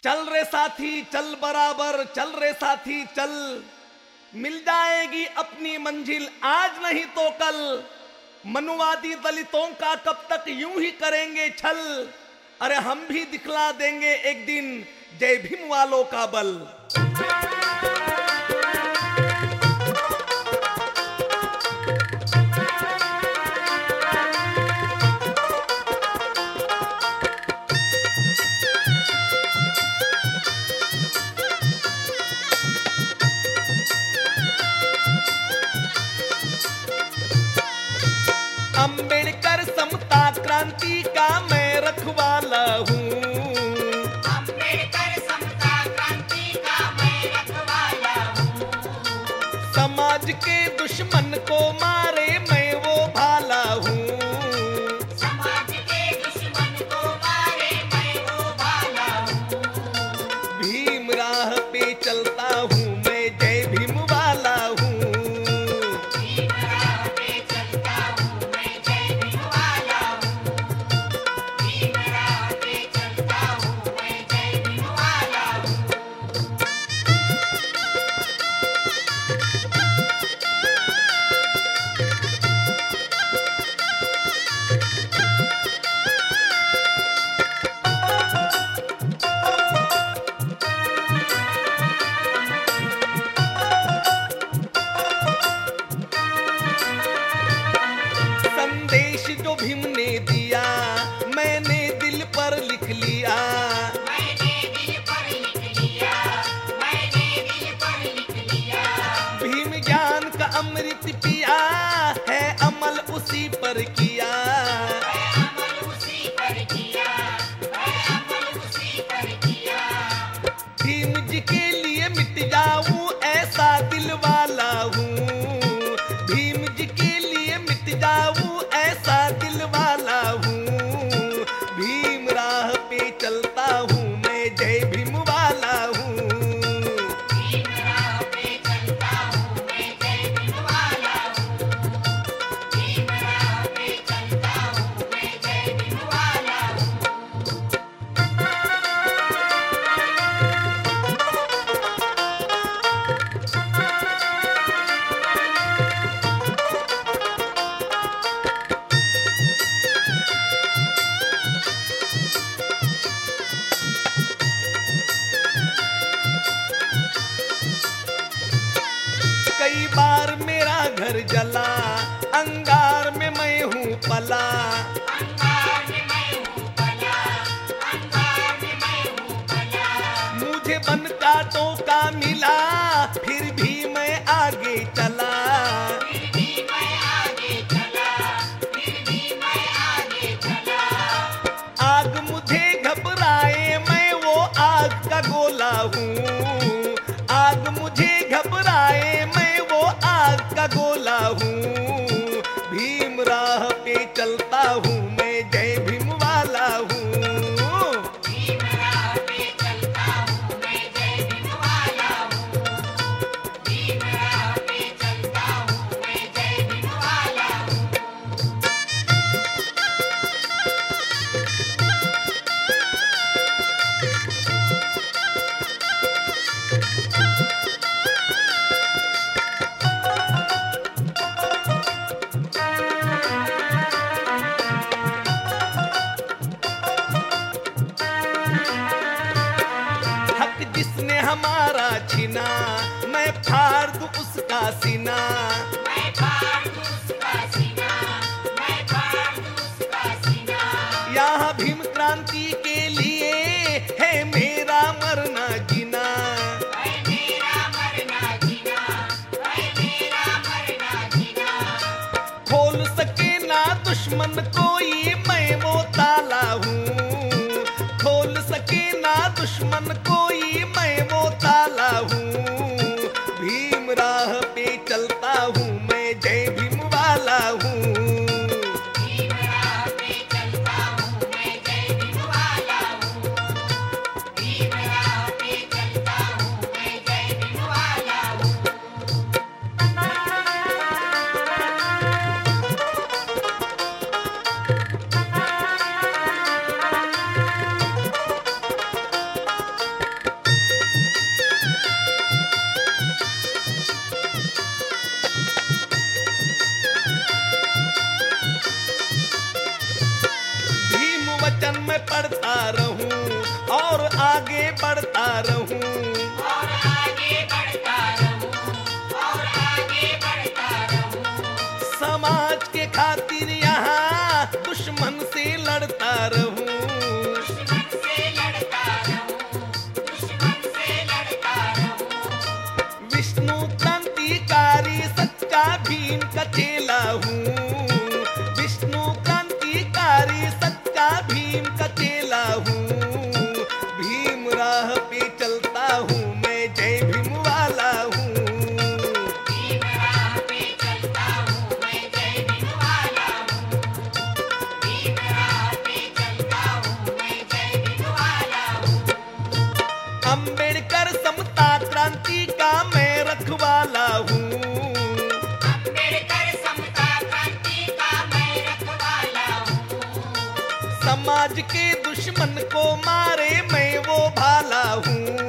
चल रे साथी चल बराबर, चल रे साथी चल, मिल जाएगी अपनी मंजिल आज नहीं तो कल। मनुवादी दलितों का कब तक यूं ही करेंगे छल, अरे हम भी दिखला देंगे एक दिन जय भीम वालों का बल। अंबेडकर समता क्रांति का मैं रखवाला हूँ। अंबेडकर समता क्रांति का मैं रखवाला हूँ। समाज के दुश्मन को मारे मैं वो भाला हूँ। समाज के दुश्मन को मारे मैं वो भाला हूँ। भीम राह पे चलता हूँ मैं जय भीम वाला हूँ। भीम राह पे चलता हूँ मैं जय भीम वाला हूँ। भीम राह पे चलता हूँ मैं जय भीम वाला हूँ। संदेश जो भीम ने दिया मैंने दिल पर लिख लिया। मैंने दिल पर लिख लिया। मैंने दिल पर लिख लिया। भीम ज्ञान का अमृत पिया है अमल उसी पर किया। मैं अमल उसी पर किया। मैं अमल उसी पर किया। भीम जी के लिए मिट जाऊं ऐसा दिल वाला हूँ। भीम जी के लिए मिट जाऊं ऐसा दिल वाला हूँ। भीम राह पे चलता हूँ मैं जय भीम वाला हूँ। भीम राह पे चलता हूँ मैं जय भीम वाला हूँ। भीम राह पे चलता हूँ मैं जय भीम वाला हूँ। कई बार मेरा घर जला अंगार में मैं हूँ पला। अंगार में मैं हूँ पला। अंगार में मैं हूँ पला। मुझे बन कांटों का मिला फिर भी मैं आगे चला। फिर भी मैं आगे चला। फिर भी मैं आगे चला। आग मुझे घबराए मैं वो आग का गोला हूँ। आग मुझे घबराए मैं वो आग का गोला हूँ। भीम राह पे चलता हूँ मैं जय भीम वाला हूँ। भीम राह पे चलता हूँ मैं जय भीम वाला हूँ। भीम राह पे चलता हूँ मैं जय भीम वाला हूँ। हक जिसने हमारा छीना मैं फाड़ दूं उसका सीना। मैं फाड़ दूं उसका सीना। मैं फाड़ दूं उसका सीना। यहाँ भीम क्रांति के लिए है मेरा मरना जीना। है मेरा मरना जीना। है मेरा मरना जीना। खोल सके ना दुश्मन कोई मैं वो ताला हूँ। खोल सके ना दुश्मन कोई मैं वो ताला हूँ। भीम राह पे चलता हूँ मैं जय भीम वाला हूँ। भीम राह पे चलता हूँ मैं जय भीम वाला हूँ। भीम राह बढ़ता रहूं और आगे बढ़ता रहूं। और आगे बढ़ता रहूं, और आगे बढ़ता रहूं। समाज के खातिर यहाँ दुश्मन से लड़ता रहूं। दुश्मन से लड़ता रहूं, दुश्मन से लड़ता रहूं। विष्णु क्रांतिकारी सच्चा भीम का चेला हूँ। विष्णु क्रांतिकारी सच्चा भीम का चेला हूँ। भीम राह पे चलता हूँ मैं, जय भीम वाला हूँ। भीम राह पे चलता हूँ मैं, जय भीम वाला हूँ। भीम राह पे चलता हूँ मैं, जय भीम वाला हूँ। अंबेडकर समता क्रांति का मैं रखवाला हूँ। अंबेडकर समता क्रांति का मैं रखवाला हूँ। समाज के दुश्मन को मारे मैं वो भाला हूँ।